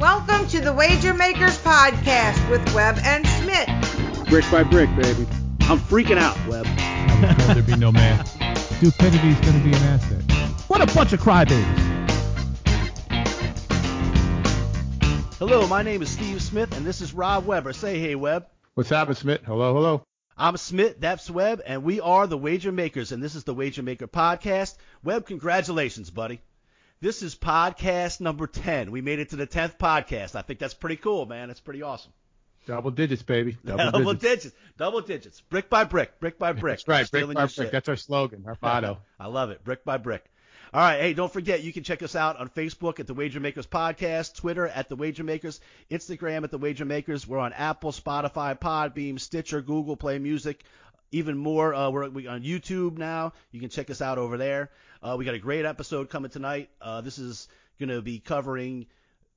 Welcome to the Wager Makers Podcast with Webb and Schmidt. Brick by brick, baby. I'm freaking out, Webb. I was told there'd be no man. Stupidity's going to be an asset. What a bunch of crybabies. Hello, my name is Steve Smith, and this is Rob Weber. Say hey, Webb. What's happening, Smith? Hello. I'm Smith, that's Webb, and we are the Wager Makers, and this is the Wager Maker Podcast. Webb, congratulations, buddy. This is podcast number 10. We made it to the 10th podcast. I think that's pretty cool, man. That's pretty awesome. Double digits, baby. Double digits. Brick by brick. That's right, brick by brick. That's our slogan, our motto. I love it. Brick by brick. All right, hey, don't forget, you can check us out on Facebook at The Wager Makers Podcast, Twitter at The Wager Makers, Instagram at The Wager Makers. We're on Apple, Spotify, Podbeam, Stitcher, Google Play Music, even more. We're on YouTube now. You can check us out over there. We got a great episode coming tonight. This is going to be covering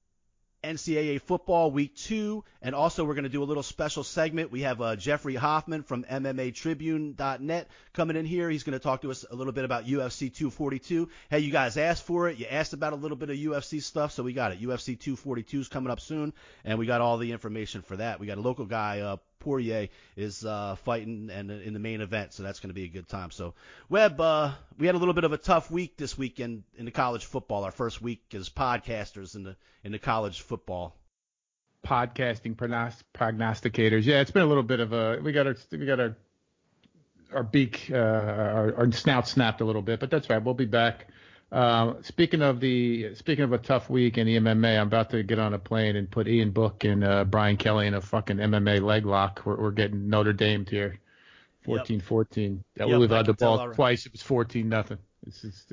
NCAA football week 2, and also we're going to do a little special segment. We have Jeffrey Hoffman from MMAtribune.net coming in here. He's going to talk to us a little bit about UFC 242. Hey, you guys asked for it. You asked about a little bit of UFC stuff, so we got it. UFC 242 is coming up soon, and we got all the information for that. We got a local guy, Poirier, is fighting and in the main event, so that's going to be a good time. So, Webb, we had a little bit of a tough week this weekend in the college football. Our first week as podcasters in the college football. Podcasting prognosticators. Yeah, it's been a little bit of a we got our beak our snout snapped a little bit, but that's right. We'll be back. Speaking of a tough week in the MMA, I'm about to get on a plane and put Ian Book and Brian Kelly in a fucking MMA leg lock. We're getting Notre Dame here, 14-14. We've had the ball twice. It was 14-0. It's just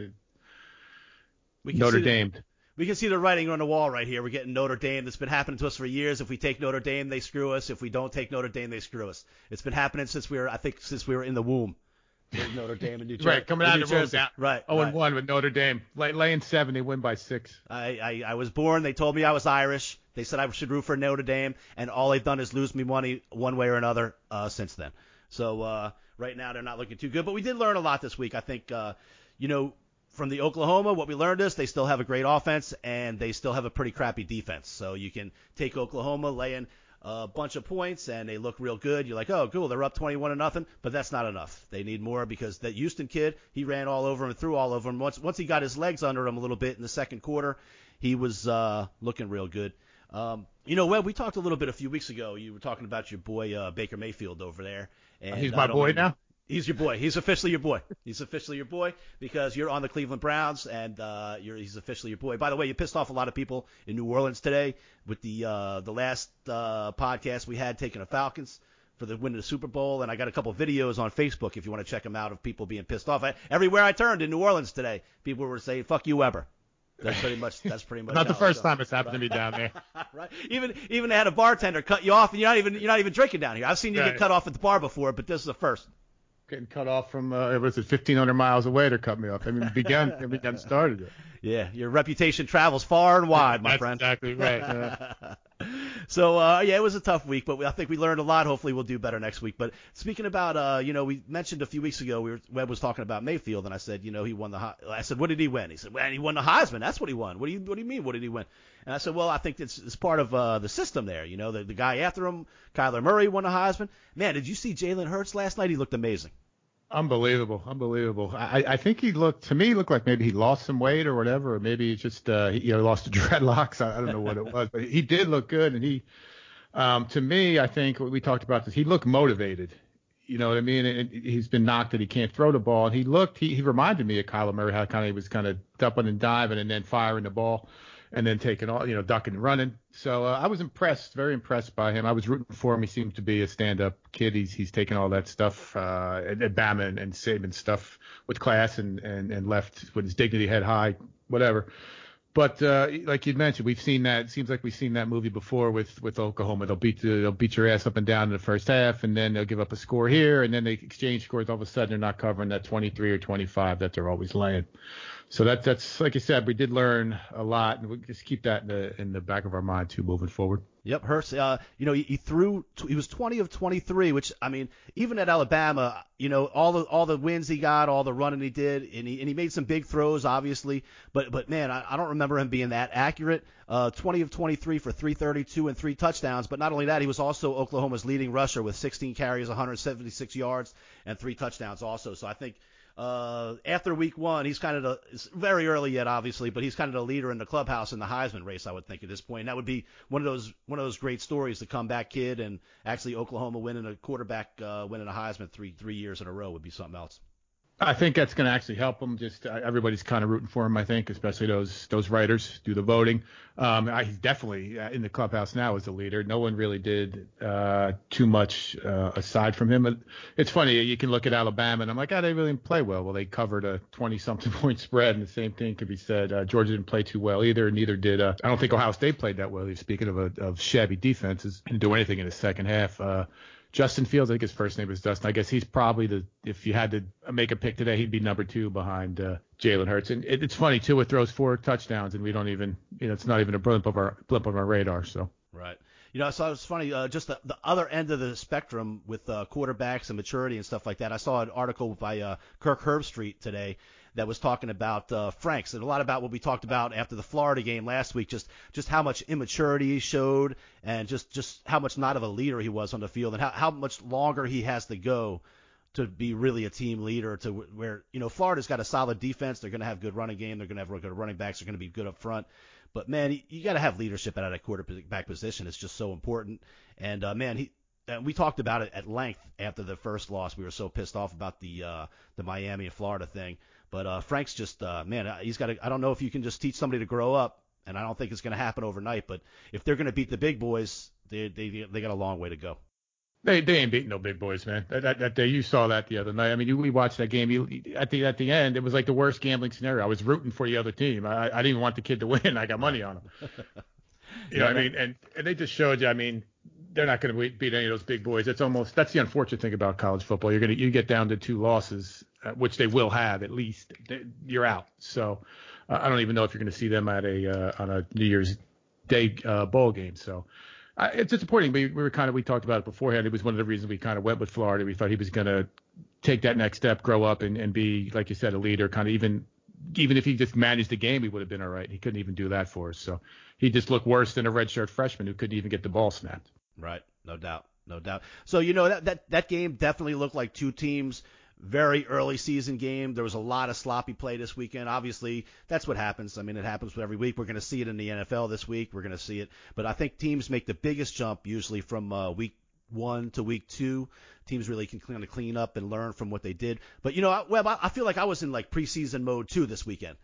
Notre Dame. We can see the writing on the wall right here. We're getting Notre Dame. That's been happening to us for years. If we take Notre Dame, they screw us. If we don't take Notre Dame, they screw us. It's been happening since we were in the womb. Notre Dame and New Jersey. Right, coming out of the road down. Right. 0-1 with Notre Dame. Laying 7, they win by 6. I was born. They told me I was Irish. They said I should root for Notre Dame, and all they've done is lose me money one way or another since then. So right now they're not looking too good. But we did learn a lot this week. I think, from the Oklahoma, what we learned is they still have a great offense, and they still have a pretty crappy defense. So you can take Oklahoma, lay in a bunch of points, and they look real good. You're like, oh, cool, they're up 21-0, but that's not enough. They need more because that Houston kid, he ran all over him and threw all over him. Once he got his legs under him a little bit in the second quarter, he was looking real good. Webb, we talked a little bit a few weeks ago. You were talking about your boy Baker Mayfield over there. And he's my boy now? He's your boy. He's officially your boy. He's officially your boy because you're on the Cleveland Browns, and he's officially your boy. By the way, you pissed off a lot of people in New Orleans today with the last podcast we had taking the Falcons for the win of the Super Bowl, and I got a couple videos on Facebook if you want to check them out of people being pissed off. Everywhere I turned in New Orleans today, people were saying, "Fuck you, Weber." That's pretty much. Not the first time it's happened to me down there. Right. Even they had a bartender cut you off, and you're not even drinking down here. I've seen you get cut off at the bar before, but this is the first. Getting cut off from 1,500 miles away to cut me off. I mean, began started it. Yeah, your reputation travels far and wide, my friend. That's exactly right. So, it was a tough week, but I think we learned a lot. Hopefully we'll do better next week. But speaking about, we mentioned a few weeks ago, Webb was talking about Mayfield, and I said, he won I said, what did he win? He said, well, he won the Heisman. That's what he won. What do you mean, what did he win? And I said, well, I think it's part of the system there. The guy after him, Kyler Murray, won the Heisman. Man, did you see Jalen Hurts last night? He looked amazing. Unbelievable. I think he looked like maybe he lost some weight or whatever, or maybe he just he lost the dreadlocks. I don't know what it was, but he did look good. And he, to me, I think we talked about this. He looked motivated. You know what I mean? And he's been knocked that he can't throw the ball. And he reminded me of Kyler Murray, how he was kind of dumping and diving and then firing the ball and then taking all, ducking and running. So I was very impressed by him. I was rooting for him. He seems to be a stand-up kid. He's taken all that stuff at Bama and Saban stuff with class and left with his dignity head high, whatever. But like you mentioned, we've seen that. It seems like we've seen that movie before with Oklahoma. They'll beat your ass up and down in the first half, and then they'll give up a score here, and then they exchange scores. All of a sudden, they're not covering that 23 or 25 that they're always laying. So that's like you said, we did learn a lot, and we just keep that in the back of our mind too, moving forward. Yep, Hurts. He was 20 of 23, which I mean, even at Alabama, all the wins he got, all the running he did, and he made some big throws, obviously. But man, I don't remember him being that accurate. 20 of 23 for 332 and 3 touchdowns. But not only that, he was also Oklahoma's leading rusher with 16 carries, 176 yards, and 3 touchdowns also. So I think. After week 1, he's kind of it's very early yet, obviously, but he's kind of the leader in the clubhouse in the Heisman race, I would think, at this point. And that would be one of those great stories, the comeback kid, and actually Oklahoma winning a quarterback, winning a Heisman three years in a row would be something else. I think that's going to actually help him. Just everybody's kind of rooting for him, I think, especially those writers do the voting. He's definitely in the clubhouse now as a leader. No one really did too much aside from him. It's funny. You can look at Alabama, and I'm like, they really didn't play well. Well, they covered a 20-something point spread, and the same thing could be said. Georgia didn't play too well either, and neither did. I don't think Ohio State played that well. Speaking of shabby defenses, didn't do anything in the second half. Justin Fields, I think his first name is Dustin. I guess he's probably if you had to make a pick today, he'd be number 2 behind Jalen Hurts. And it's funny too, it throws 4 touchdowns, and we don't even, it's not even a blip of our radar. So right. I saw it's funny, just the other end of the spectrum with quarterbacks and maturity and stuff like that. I saw an article by Kirk Herbstreit today that was talking about Franks and a lot about what we talked about after the Florida game last week, just how much immaturity he showed and just how much not of a leader he was on the field and how much longer he has to go to be really a team leader to where, Florida's got a solid defense. They're going to have good running game. They're going to have good running backs. They're going to be good up front. But, man, you got to have leadership at that quarterback position. It's just so important. And, we talked about it at length after the first loss. We were so pissed off about the Miami and Florida thing. But Frank's just, he's got to – I don't know if you can just teach somebody to grow up, and I don't think it's going to happen overnight. But if they're going to beat the big boys, they got a long way to go. They ain't beating no big boys, man. That day you saw that the other night. I mean, we watched that game. At the end, it was like the worst gambling scenario. I was rooting for the other team. I didn't even want the kid to win. I got money on him. You know what I mean? And they just showed you. I mean, they're not going to beat any of those big boys. That's the unfortunate thing about college football. You get down to 2 losses, which they will have at least. You're out. So I don't even know if you're going to see them at on a New Year's Day bowl game. So. It's disappointing, but we talked about it beforehand. It was one of the reasons we kind of went with Florida. We thought he was going to take that next step, grow up, and be, like you said, a leader. Kind of even if he just managed the game, he would have been all right. He couldn't even do that for us. So he just looked worse than a redshirt freshman who couldn't even get the ball snapped. Right, no doubt. So that game definitely looked like 2 teams. Very early season game. There was a lot of sloppy play this weekend. Obviously, that's what happens. I mean, it happens every week. We're going to see it in the NFL this week. We're going to see it. But I think teams make the biggest jump usually from week 1 to week 2. Teams really can kind of clean up and learn from what they did. But, Webb, I feel like I was in like preseason mode too this weekend.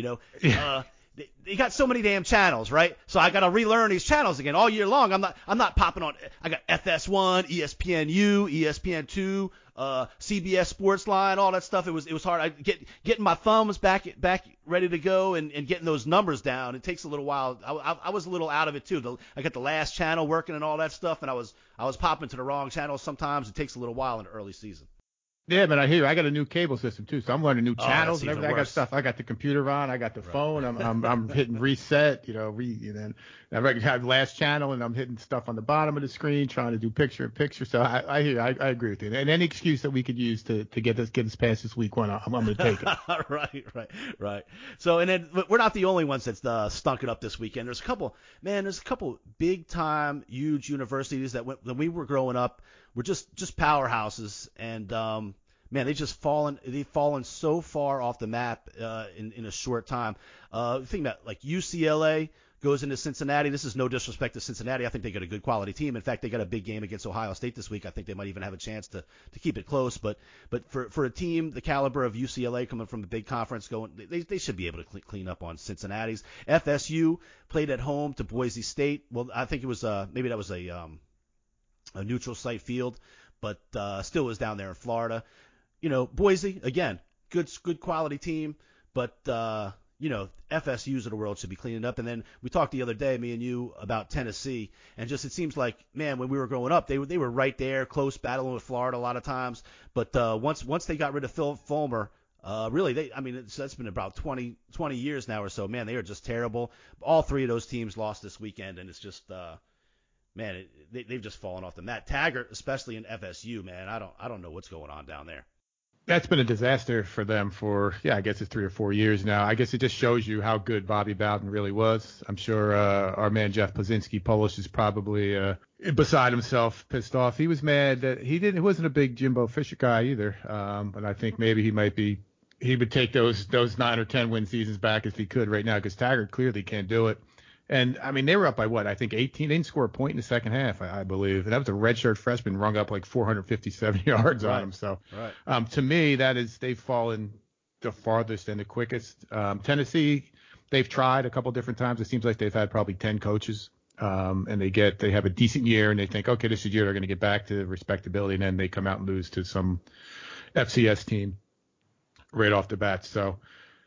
They got so many damn channels, right? So I got to relearn these channels again all year long. I'm not popping on. I got FS1, ESPNU, ESPN2, CBS Sportsline, all that stuff. It was hard. Getting my thumbs back ready to go and getting those numbers down. It takes a little while. I was a little out of it too. I got the last channel working and all that stuff, and I was popping to the wrong channel. Sometimes it takes a little while in the early season. Yeah, but I hear you. I got a new cable system too, so I'm learning new channels and everything. I got stuff. I got the computer on. I got the phone. I'm hitting reset. And I have last channel, and I'm hitting stuff on the bottom of the screen, trying to do picture in picture. So I hear. I agree with you. And any excuse that we could use to get us past this week 1, I'm going to take it. Right. So and then we're not the only ones that's stunk it up this weekend. There's a couple big time, huge universities that when we were growing up were just powerhouses, and they've fallen so far off the map in a short time. Think about like UCLA goes into Cincinnati. This is no disrespect to Cincinnati. I think they got a good quality team. In fact, they got a big game against Ohio State this week. I think they might even have a chance to keep it close. But for a team the caliber of UCLA coming from a big conference, they should be able to clean up on Cincinnati's. FSU played at home to Boise State. Well, I think it was maybe that was a neutral site field, but still was down there in Florida. Boise, again, good quality team, but FSUs of the world should be cleaning up. And then we talked the other day, me and you, about Tennessee, and just it seems like, man, when we were growing up, they were right there, close, battling with Florida a lot of times. But once they got rid of Phil Fulmer, Really, that's been about 20 years now or so. Man, they are just terrible. All three of those teams lost this weekend, and it's just, they've just fallen off the mat. Taggart, especially in FSU, man, I don't know what's going on down there. That's been a disaster for them for, I guess it's 3 or 4 years now. I guess it just shows you how good Bobby Bowden really was. I'm sure our man Jeff Plazinski, Polish, is probably beside himself, pissed off. He was mad that he wasn't a big Jimbo Fisher guy either. But I think maybe he would take those 9 or 10 win seasons back if he could right now, because Taggart clearly can't do it. And, I mean, they were up by what? I think 18. They didn't score a point in the second half, I believe. And that was a redshirt freshman rung up like 457 yards on him. So, to me, they've fallen the farthest and the quickest. Tennessee, they've tried a couple different times. It seems like they've had probably 10 coaches. And they have a decent year and they think, okay, this is the year they're going to get back to respectability. And then they come out and lose to some FCS team right off the bat. So,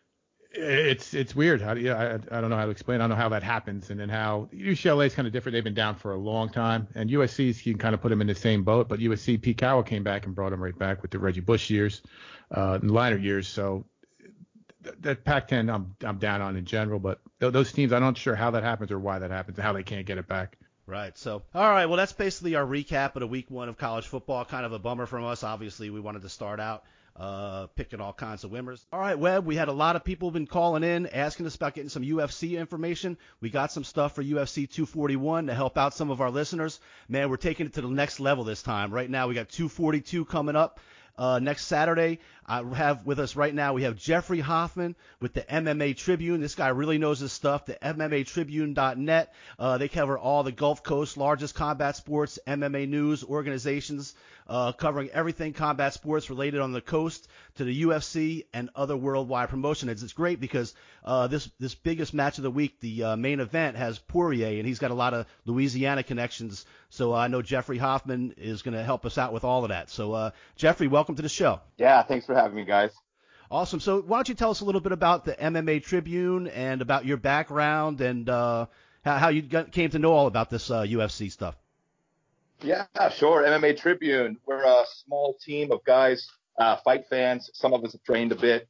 it's weird. I don't know how to explain. I don't know how that happens, and then how UCLA is kind of different. They've been down for a long time, and USC, you can kind of put them in the same boat. But USC, Pete Carroll came back and brought them right back with the Reggie Bush years, and Liner years. So that Pac-10, I'm down on in general. But those teams, I'm not sure how that happens or why that happens, and how they can't get it back. Right. So, all right. Well, that's basically our recap of the week 1 of college football. Kind of a bummer from us. Obviously, we wanted to start out picking all kinds of winners. All right, Webb, we had a lot of people been calling in, asking us about getting some UFC information. We got some stuff for UFC 241 to help out some of our listeners. Man, we're taking it to the next level this time. Right now, we got 242 coming up. Next Saturday, I have with us right now, we have Jeffrey Hoffman with the MMA Tribune. This guy really knows his stuff, the MMAtribune.net. They cover all the Gulf Coast largest combat sports, MMA news organizations, covering everything combat sports related on the coast to the UFC and other worldwide promotions. It's great because this biggest match of the week, the main event, has Poirier, and he's got a lot of Louisiana connections. So I know Jeffrey Hoffman is going to help us out with all of that. So Jeffrey, welcome to the show. Yeah, thanks for having me, guys. Awesome. So why don't you tell us a little bit about the MMA Tribune and about your background and how you came to know all about this UFC stuff? Yeah, sure. MMA Tribune. We're a small team of guys, fight fans. Some of us have trained a bit,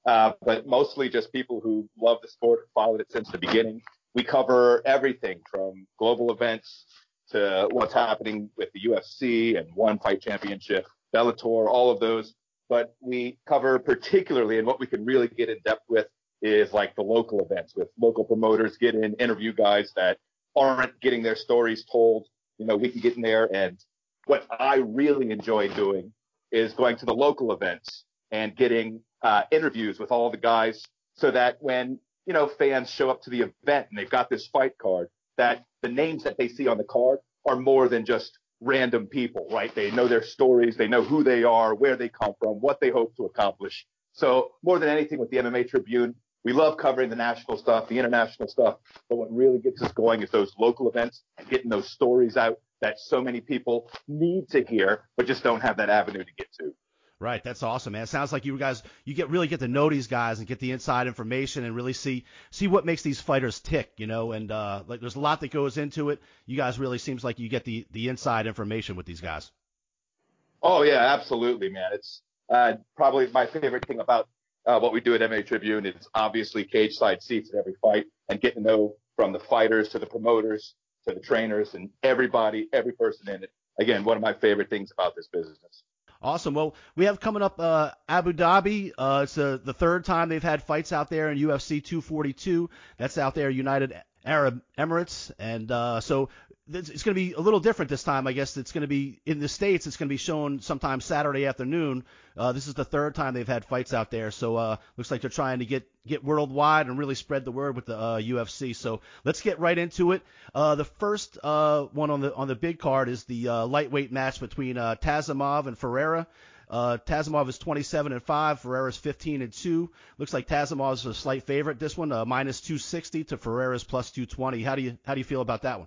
but mostly just people who love the sport, followed it since the beginning. We cover everything from global events to what's happening with the UFC and One Fight Championship, Bellator, all of those. But we cover particularly, and what we can really get in depth with is like the local events with local promoters, get in, interview guys that aren't getting their stories told. You know, we can get in there. And what I really enjoy doing is going to the local events and getting interviews with all the guys so that when, you know, fans show up to the event and they've got this fight card, that the names that they see on the card are more than just random people, right? They know their stories. They know who they are, where they come from, what they hope to accomplish. So more than anything with the MMA Tribune, we love covering the national stuff, the international stuff. But what really gets us going is those local events and getting those stories out that so many people need to hear, but just don't have that avenue to get to. Right. That's awesome, man. It sounds like you guys, really get to know these guys and get the inside information and really see what makes these fighters tick, you know, and like there's a lot that goes into it. You guys really seems like you get the inside information with these guys. Oh, yeah, absolutely, man. It's probably my favorite thing about what we do at MMA Tribune is obviously cage side seats at every fight and getting to know from the fighters to the promoters to the trainers and everybody, every person in it. Again, one of my favorite things about this business. Awesome. Well, we have coming up Abu Dhabi. It's the third time they've had fights out there in UFC 242. That's out there, United Arab Emirates. And so it's going to be a little different this time. I guess it's going to be in the States. It's going to be shown sometime Saturday afternoon. This is the third time they've had fights out there. So looks like they're trying to get worldwide and really spread the word with the UFC. So let's get right into it. The first one on the big card is the lightweight match between Tazimov and Ferreira. Tazimov is 27-5. Ferreira's 15-2. Looks like Tazimov's a slight favorite. This one, minus 260 to Ferreira's plus 220. How do you feel about that one?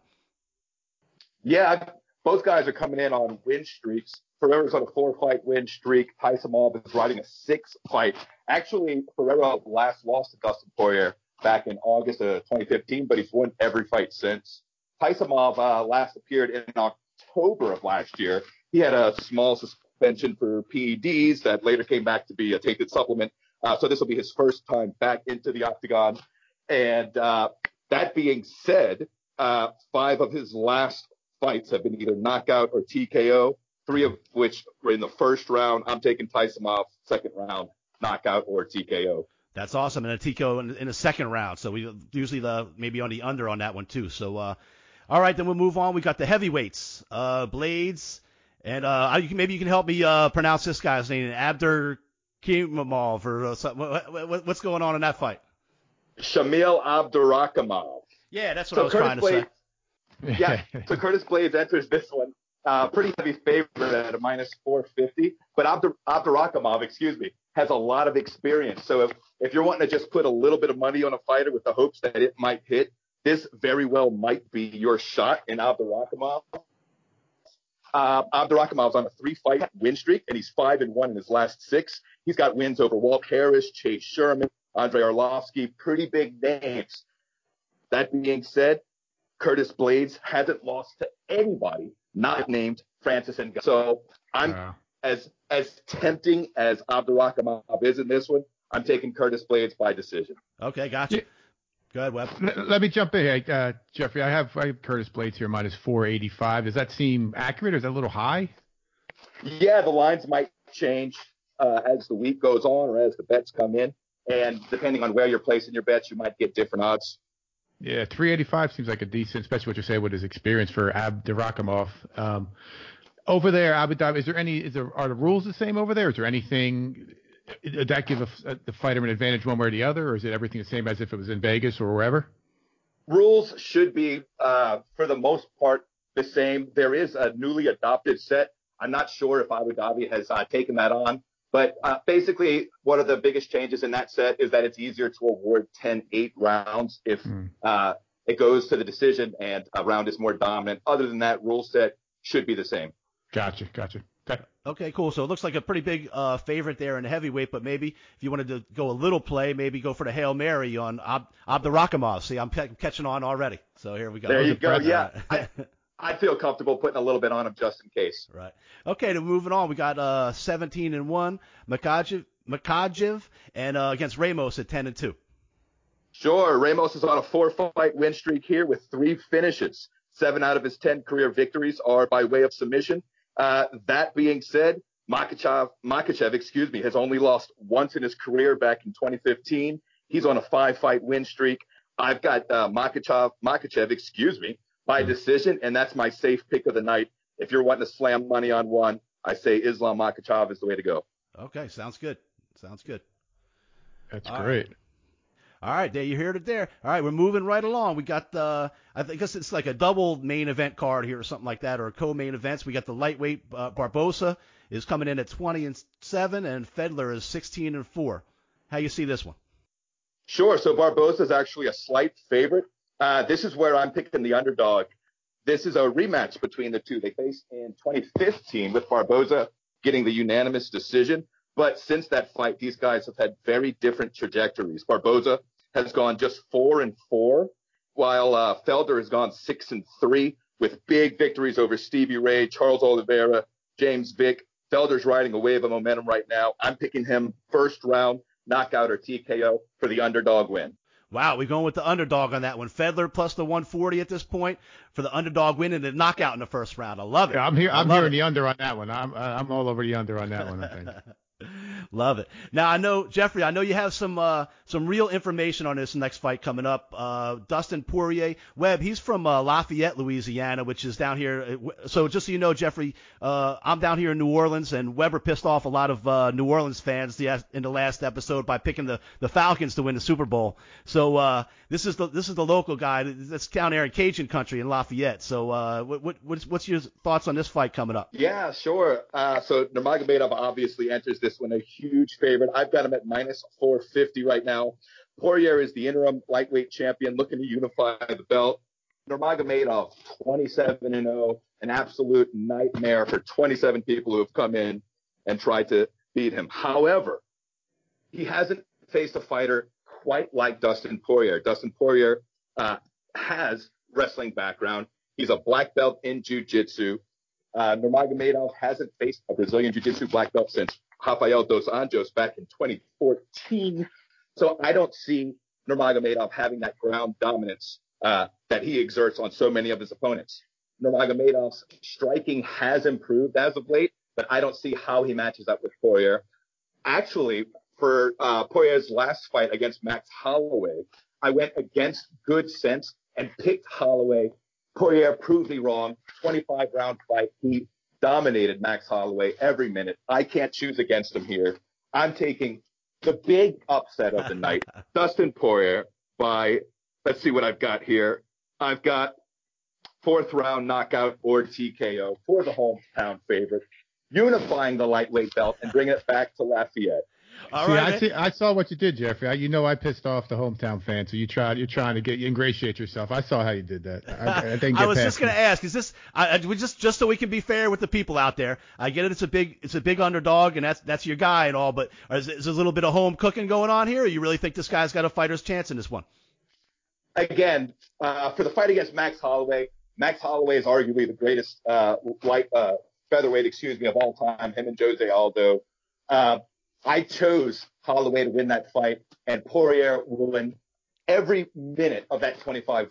Yeah, both guys are coming in on win streaks. Ferreira's on a 4-fight win streak. Tazimov is riding a 6-fight. Actually, Ferreira last lost to Dustin Poirier back in August of 2015, but he's won every fight since. Tazimov last appeared in October of last year. He had a small suspension for PEDs that later came back to be a tainted supplement. So this will be his first time back into the octagon. And that being said, 5 of his last fights have been either knockout or TKO, 3 of which were in the first round. I'm taking Taisimov, second round, knockout or TKO. That's awesome. And a TKO in the second round. So we usually maybe on the under on that one too. So, all right, then we'll move on. We got the heavyweights, Blades. And maybe you can help me pronounce this guy's name, Abdur Kimimov or something. What's going on in that fight? Shamil Abdurakhimov. Yeah, that's what I was trying to say. Yeah, so Curtis Blades enters this one. Pretty heavy favorite at a minus 450. But Abdurakhimov, has a lot of experience. So if you're wanting to just put a little bit of money on a fighter with the hopes that it might hit, this very well might be your shot in Abdurakhimov. Abdurakhimov's on a 3-fight win streak, and he's 5-1 in his last 6. He's got wins over Walt Harris, Chase Sherman, Andrei Arlovsky, pretty big names. That being said, Curtis Blades hasn't lost to anybody not named Francis Ngannou. So I'm as tempting as Abdurakhimov is in this one, I'm taking Curtis Blades by decision. Okay, gotcha. Go ahead, Webb. Let me jump in here, Jeffrey. I have Curtis Blades here minus 485. Does that seem accurate, or is that a little high? Yeah, the lines might change as the week goes on or as the bets come in. And depending on where you're placing your bets, you might get different odds. Yeah, 385 seems like a decent, especially what you say with his experience for Abdurakhimov. Over there, Abu Dhabi, are the rules the same over there? Is there anything that give the fighter an advantage one way or the other, or is it everything the same as if it was in Vegas or wherever? Rules should be, for the most part, the same. There is a newly adopted set. I'm not sure if Abu Dhabi has taken that on, but basically one of the biggest changes in that set is that it's easier to award 10-8 rounds if it goes to the decision and a round is more dominant. Other than that, rule set should be the same. Gotcha. Okay, cool. So it looks like a pretty big favorite there in the heavyweight, but maybe if you wanted to go a little play, maybe go for the Hail Mary on Abdurakhimov. See, I'm catching on already. So here we go. There you go. Yeah. I feel comfortable putting a little bit on him just in case. Right. Okay, then moving on. We got 17-1 Makhachev and against Ramos at 10-2. Sure. Ramos is on a 4-fight win streak here with 3 finishes. 7 out of his 10 career victories are by way of submission. That being said, Makhachev, has only lost once in his career back in 2015. He's on a 5-fight win streak. I've got Makhachev, by decision, and that's my safe pick of the night. If you're wanting to slam money on one, I say Islam Makhachev is the way to go. Okay, sounds good. That's great. All right, there you heard it there. All right, we're moving right along. We got I guess it's like a double main event card here or something like that, or co-main events. We got the lightweight Barbosa is coming in at 20-7, and Fedler is 16-4. How you see this one? Sure. So Barbosa is actually a slight favorite. This is where I'm picking the underdog. This is a rematch between the two. They faced in 2015 with Barbosa getting the unanimous decision. But since that fight, these guys have had very different trajectories. Barbosa has gone just 4-4, while Felder has gone 6-3 with big victories over Stevie Ray, Charles Oliveira, James Vick. Felder's riding a wave of momentum right now. I'm picking him first round, knockout or TKO for the underdog win. Wow, we're going with the underdog on that one. Fedler plus the 140 at this point for the underdog win and the knockout in the first round. I love it. Yeah, I'm hearing the under on that one. I'm all over the under on that one, I think. Love it. Now I know, Jeffrey, you have some real information on this next fight coming up. Dustin Poirier, Webb, he's from Lafayette, Louisiana, which is down here. So just so you know, Jeffrey, I'm down here in New Orleans, and Weber pissed off a lot of New Orleans fans in the last episode by picking the Falcons to win the Super Bowl. So this is the local guy that's down there in Cajun country in Lafayette. So what's your thoughts on this fight coming up? Yeah, sure. So Nurmagomedov obviously enters this one a huge favorite. I've got him at minus 450 right now. Poirier is the interim lightweight champion looking to unify the belt. Nurmagomedov, 27-0, an absolute nightmare for 27 people who have come in and tried to beat him. However, he hasn't faced a fighter quite like Dustin Poirier. Dustin Poirier has wrestling background. He's a black belt in jiu-jitsu. Nurmagomedov hasn't faced a Brazilian jiu-jitsu black belt since Rafael Dos Anjos back in 2014. So I don't see Nurmagomedov having that ground dominance that he exerts on so many of his opponents. Nurmagomedov's striking has improved as of late, but I don't see how he matches up with Poirier. Actually, for Poirier's last fight against Max Holloway, I went against good sense and picked Holloway. Poirier proved me wrong. 25-round fight. He dominated Max Holloway every minute. I can't choose against him here. I'm taking the big upset of the night, Dustin Poirier by, let's see what I've got here. I've got 4th-round knockout or TKO for the hometown favorite, unifying the lightweight belt and bringing it back to Lafayette. I saw what you did, Jeffrey. I pissed off the hometown fan, so you're trying to ingratiate yourself. I saw how you did that. I was just going to ask, is this just so we can be fair with the people out there? I get it. It's a big underdog, and that's your guy and all. But is there a little bit of home cooking going on here? Or you really think this guy's got a fighter's chance in this one? Again, for the fight against Max Holloway is arguably the greatest featherweight, of all time. Him and Jose Aldo. I chose Holloway to win that fight, and Poirier will win every minute of that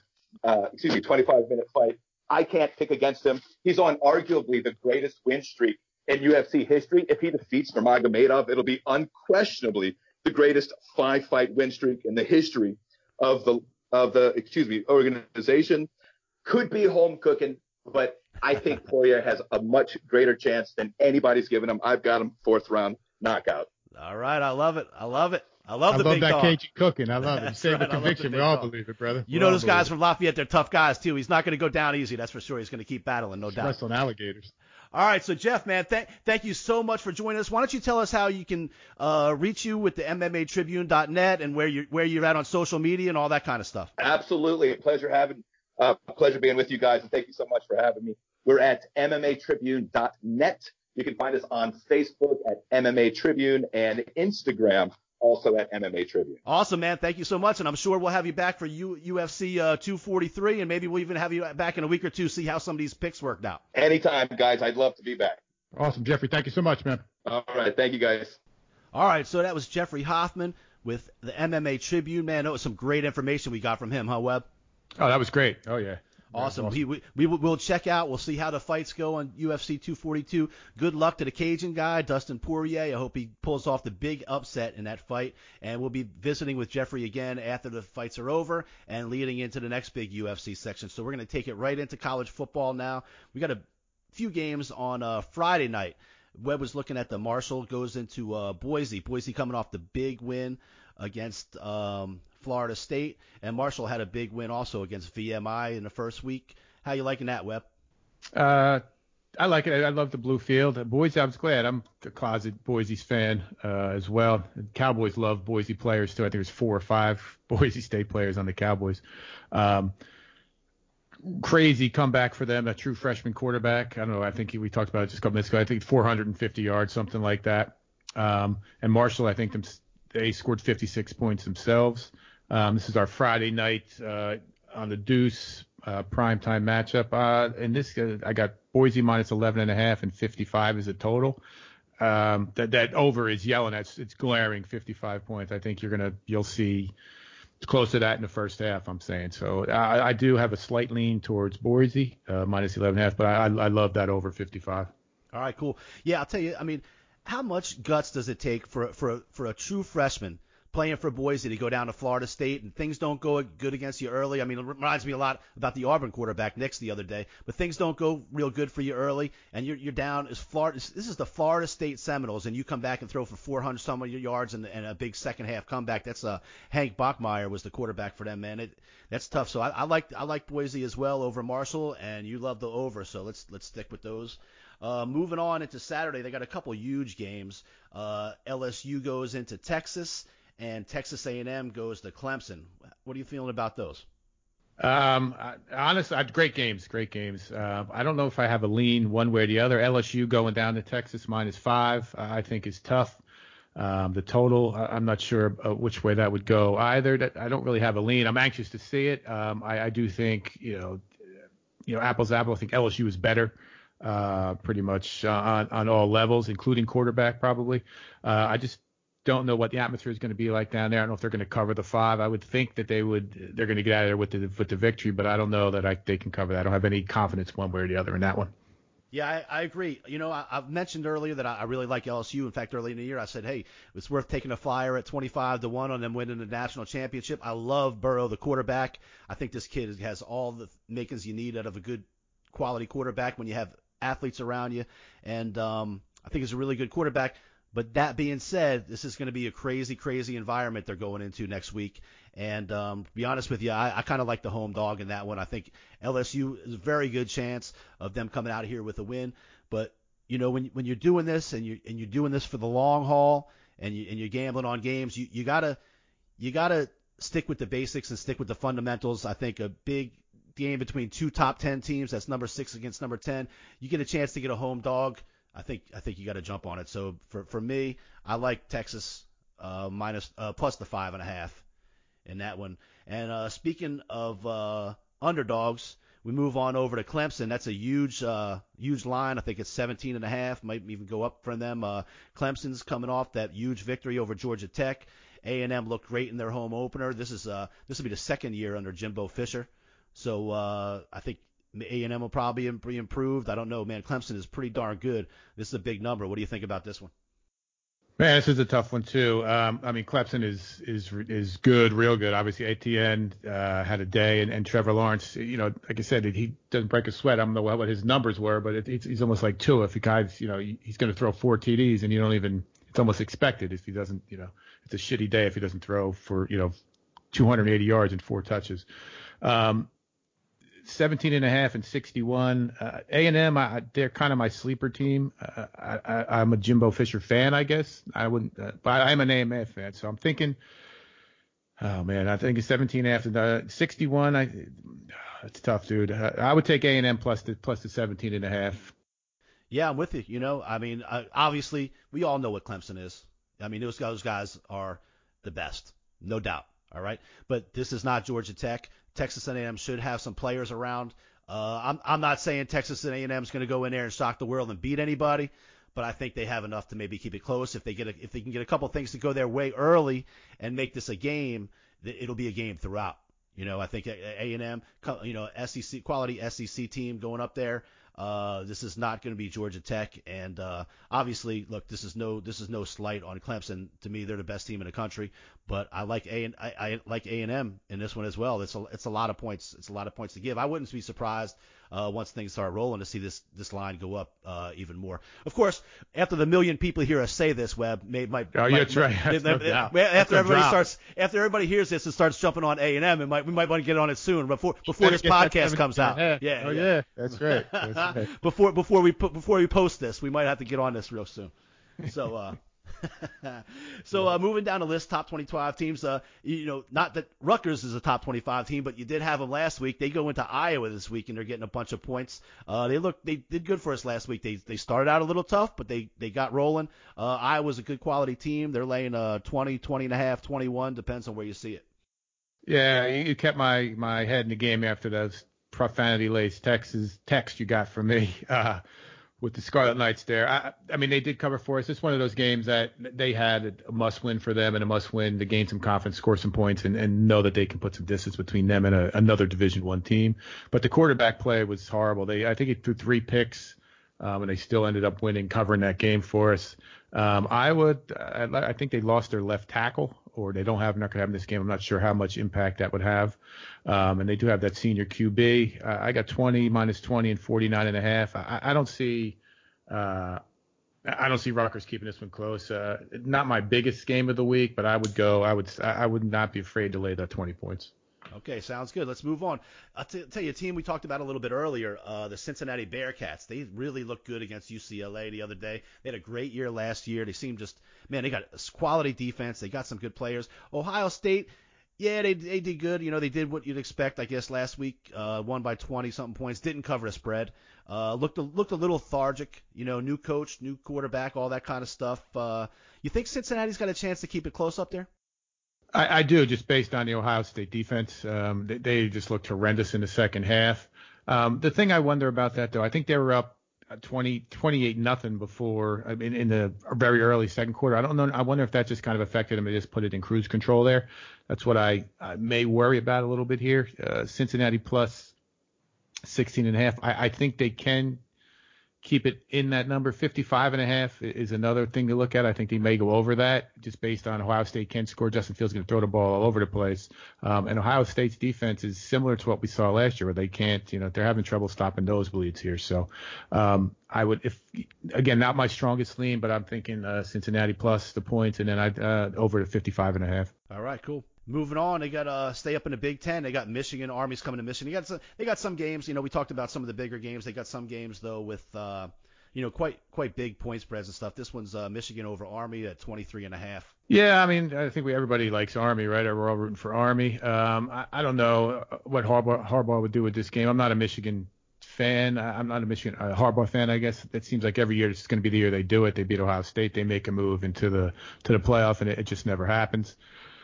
25-minute fight. I can't pick against him. He's on arguably the greatest win streak in UFC history. If he defeats Nurmagomedov, it'll be unquestionably the greatest 5-fight win streak in the history of the organization. Could be home cooking, but I think Poirier has a much greater chance than anybody's given him. I've got him 4th-round knockout. All right, I love it. I love the big that dog. Cajun cooking. I love it. You say the conviction. We all believe it, brother. You know those guys from Lafayette, they're tough guys too. He's not going to go down easy, that's for sure. He's going to keep battling, no doubt. Wrestling alligators. All right, so Jeff, man, thank you so much for joining us. Why don't you tell us how you can reach you with the MMAtribune.net and where you're at on social media and all that kind of stuff? Absolutely, pleasure being with you guys, and thank you so much for having me. We're at MMAtribune.net. You can find us on Facebook at MMA Tribune and Instagram also at MMA Tribune. Awesome, man. Thank you so much. And I'm sure we'll have you back for UFC 243, and maybe we'll even have you back in a week or two, see how some of these picks worked out. Anytime, guys. I'd love to be back. Awesome, Jeffrey. Thank you so much, man. All right. Thank you, guys. All right. So that was Jeffrey Hoffman with the MMA Tribune. Man, that was some great information we got from him, huh, Webb? Oh, that was great. Oh, yeah. Awesome. We'll check out. We'll see how the fights go on UFC 242. Good luck to the Cajun guy, Dustin Poirier. I hope he pulls off the big upset in that fight. And we'll be visiting with Jeffrey again after the fights are over and leading into the next big UFC section. So we're going to take it right into college football now. We got a few games on Friday night. Webb was looking at the Marshall goes into Boise. Boise coming off the big win against Florida State, and Marshall had a big win also against VMI in the first week. How you liking that, Webb? I like it. I love the blue field. Boise, I was glad. I'm a closet Boise's fan as well. The Cowboys love Boise players too. I think there's 4 or 5 Boise State players on the Cowboys. Crazy comeback for them, a true freshman quarterback. I don't know. I think we talked about it just a couple minutes ago. I think 450 yards, something like that. And Marshall, I think they scored 56 points themselves. This is our Friday night on the Deuce primetime matchup. And this, I got Boise minus 11.5 and 55 is a total. That over is yelling at. It's glaring 55 points. I think you'll see it's close to that in the first half, I'm saying. So I do have a slight lean towards Boise minus 11.5, but I love that over 55. All right, cool. Yeah, I'll tell you. I mean, how much guts does it take for a true freshman playing for Boise to go down to Florida State and things don't go good against you early? I mean, it reminds me a lot about the Auburn quarterback Nix the other day, but things don't go real good for you early, and you're down as Florida. This is the Florida State Seminoles, and you come back and throw for 400 some of your yards and a big second half comeback. That's Hank Bachmeier was the quarterback for them, man. That's tough. So I like Boise as well over Marshall, and you love the over, so let's stick with those. Moving on into Saturday, they got a couple huge games. LSU goes into Texas, and Texas A&M goes to Clemson. What are you feeling about those? Honestly, great games. I don't know if I have a lean one way or the other. LSU going down to Texas minus 5, I think is tough. The total, I'm not sure which way that would go either. I don't really have a lean. I'm anxious to see it. I do think, apples to apples, I think LSU is better. pretty much on all levels, including quarterback probably. I just don't know what the atmosphere is going to be like down there. I don't know if they're going to cover the 5. I would think that they're going to get out of there with the victory, but I don't know that they can cover that. I don't have any confidence one way or the other in that one. Yeah, I agree. I've mentioned earlier that I really like LSU. In fact, early in the year, I said, hey, it's worth taking a flyer at 25-1 on them winning the national championship. I love Burrow, the quarterback. I think this kid has all the makings you need out of a good quality quarterback when you have athletes around you. And I think he's a really good quarterback. But that being said, this is going to be a crazy, crazy environment they're going into next week. And to be honest with you, I kind of like the home dog in that one. I think LSU is a very good chance of them coming out here with a win. But when you're doing this and you're doing this for the long haul and you're gambling on games, you gotta stick with the basics and stick with the fundamentals. I think a big game between two top 10 teams, that's number 6 against number 10, you get a chance to get a home dog. I think you got to jump on it. So for me, I like Texas plus the 5.5 in that one. And speaking of underdogs, we move on over to Clemson. That's a huge line. I think it's 17.5. Might even go up from them. Clemson's coming off that huge victory over Georgia Tech. A&M looked great in their home opener. This will be the second year under Jimbo Fisher. So I think A&M will probably be improved. I don't know, man. Clemson is pretty darn good. This is a big number. What do you think about this one? Man, this is a tough one too. Clemson is good, real good. Obviously, Etienne had a day, and Trevor Lawrence, like I said, he doesn't break a sweat. I don't know what his numbers were, but he's almost like Tua. If the guy's, he's going to throw 4 TDs, and you don't even. It's almost expected if he doesn't. It's a shitty day if he doesn't throw for 280 yards and 4 touches. 17.5 and 61. A&M, they're kind of my sleeper team. I'm a Jimbo Fisher fan, I guess. I wouldn't, but I'm an A&M fan, so I'm thinking. Oh man, I think it's 17.5 and 61. It's tough, dude. I would take A&M plus the 17.5. Yeah, I'm with you. Obviously, we all know what Clemson is. Those guys are the best, no doubt. All right, but this is not Georgia Tech. Texas A&M should have some players around. I'm not saying Texas A&M is going to go in there and shock the world and beat anybody, but I think they have enough to maybe keep it close. If they can get a couple things to go their way early and make this a game, it'll be a game throughout. I think A&M, SEC quality SEC team going up there. This is not going to be Georgia Tech, and obviously, look, this is no slight on Clemson. To me, they're the best team in the country, but I like A&M in this one as well. It's a lot of points. It's a lot of points to give. I wouldn't be surprised once things start rolling to see this line go up even more. Of course, after the million people hear us say this, Webb that's right. After everybody hears this and starts jumping on A&M, we might want to get on it soon before this podcast comes out. Yeah, that's right. Before we post this, we might have to get on this real soon. So moving down the list, top 25 teams. Not that Rutgers is a top 25 team, but you did have them last week. They go into Iowa this week and they're getting a bunch of points. They did good for us last week. They started out a little tough, but they got rolling. Iowa's a good quality team. They're laying 20 and a half, 21, depends on where you see it. Yeah, you kept my head in the game after those profanity-laced text you got from me with the Scarlet Knights there. They did cover for us. It's one of those games that they had a must-win for them and a must-win to gain some confidence, score some points, and know that they can put some distance between them and another Division I team. But the quarterback play was horrible. I think he threw 3 picks, and they still ended up winning, covering that game for us. I think they lost their left tackle, or they're not going to have in this game. I'm not sure how much impact that would have. And they do have that senior QB. I got 20 minus 20 and 49.5. I don't see Rutgers keeping this one close. Not my biggest game of the week, but I would not be afraid to lay that 20 points. Okay, sounds good. Let's move on. I'll tell you a team we talked about a little bit earlier, the Cincinnati Bearcats. They really looked good against UCLA the other day. They had a great year last year. They seem they got a quality defense. They got some good players. Ohio State, yeah, they did good. They did what you'd expect, I guess, last week. Won by 20-something points. Didn't cover a spread. Looked a little lethargic. New coach, new quarterback, all that kind of stuff. You think Cincinnati's got a chance to keep it close up there? I do, just based on the Ohio State defense. They just looked horrendous in the second half. The thing I wonder about that, though, I think they were up 28-0 before. I mean, in the very early second quarter. I don't know. I wonder if that just kind of affected him. They just put it in cruise control there. That's what I may worry about a little bit here. Cincinnati plus 16.5. I think they can keep it in that number. 55.5 is another thing to look at. I think they may go over that just based on Ohio State can score. Justin Fields going to throw the ball all over the place. And Ohio State's defense is similar to what we saw last year, where they can't, they're having trouble stopping nosebleeds here. So I would, again, not my strongest lean, but I'm thinking Cincinnati plus the points, and then I'd over to 55.5. All right, cool. Moving on, they got stay up in the Big Ten. They got Michigan. Army's coming to Michigan. They got some games. We talked about some of the bigger games. They got some games though with quite big point spreads and stuff. This one's Michigan over Army at 23.5. Yeah, I mean, I think everybody likes Army, right? We're all rooting for Army. I don't know what Harbaugh would do with this game. I'm not a Michigan fan. I'm not a Michigan Harbaugh fan. I guess it seems like every year it's going to be the year they do it. They beat Ohio State. They make a move into the playoff, and it just never happens.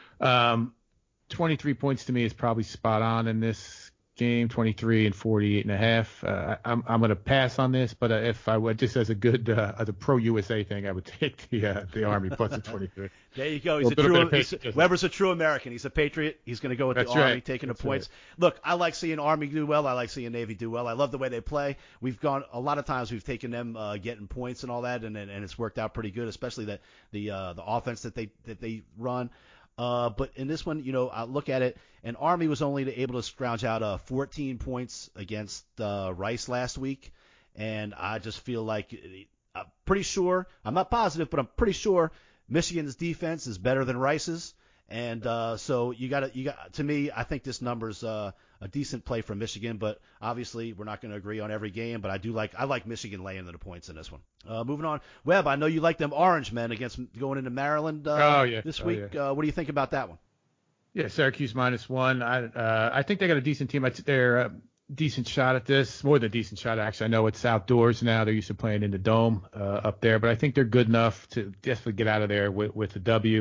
23 points to me is probably spot on in this game. 23 and 48.5. I'm going to pass on this, but if I would, just as a pro USA thing, I would take the Army plus the 23. There you go. Weber's a true American. He's a patriot. He's going to go with the Army, taking the points. Right. Look, I like seeing Army do well. I like seeing Navy do well. I love the way they play. We've gone a lot of times. We've taken them getting points and all that, and it's worked out pretty good, especially the offense that they run. But in this one, I look at it, and Army was only able to scrounge out 14 points against Rice last week, and I just feel like I'm pretty sure, I'm not positive, but I'm pretty sure Michigan's defense is better than Rice's, and so you got to me, I think this number's a decent play from Michigan, but obviously we're not going to agree on every game, but I like Michigan laying the points in this one. Moving on, Webb, I know you like them Orange men against going into Maryland this week. Yeah. What do you think about that one? Yeah, Syracuse -1. I think they got a decent team. They're a decent shot at this, more than a decent shot actually. I know it's outdoors now. They're used to playing in the dome up there, but I think they're good enough to definitely get out of there with a W.